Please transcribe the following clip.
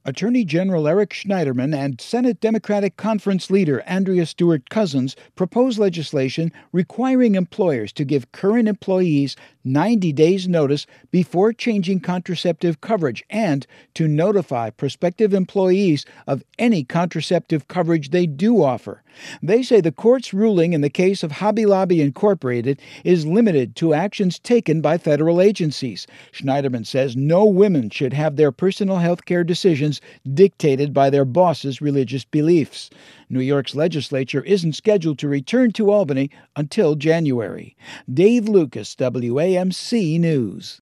Attorney General Eric Schneiderman and Senate Democratic Conference leader Andrea Stewart Cousins proposed legislation requiring employers to give current employees 90 days' notice before changing contraceptive coverage and to notify prospective employees of any contraceptive coverage they do offer. They say the court's ruling in the case of Hobby Lobby Incorporated is limited to actions taken by federal agencies. Schneiderman says no women should have their personal health care decisions dictated by their boss's religious beliefs. New York's legislature isn't scheduled to return to Albany until January. Dave Lucas, WAMC News.